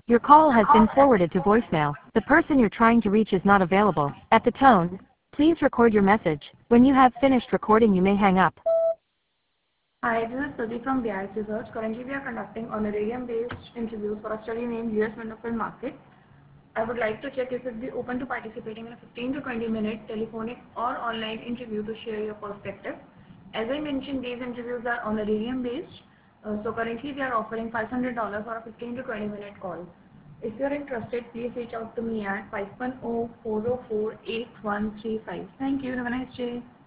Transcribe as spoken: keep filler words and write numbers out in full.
Your call has been forwarded to voicemail. The person you're trying to reach is not available. At the tone, please record your message. When you have finished recording, you may hang up. Hi, this is Pradeep from B I S Research. Currently, we are conducting honorarium-based interviews for a study named U S Wonderful Market. I would like to check if you'd be open to participating in a fifteen to twenty minute telephonic or online interview to share your perspective. As I mentioned, these interviews are honorarium-based. Uh, so currently, we are offering five hundred dollars for a fifteen to twenty minute call. If you're interested, please reach out to me at five one zero, four zero four, eight one three five. Thank you. Have a nice day.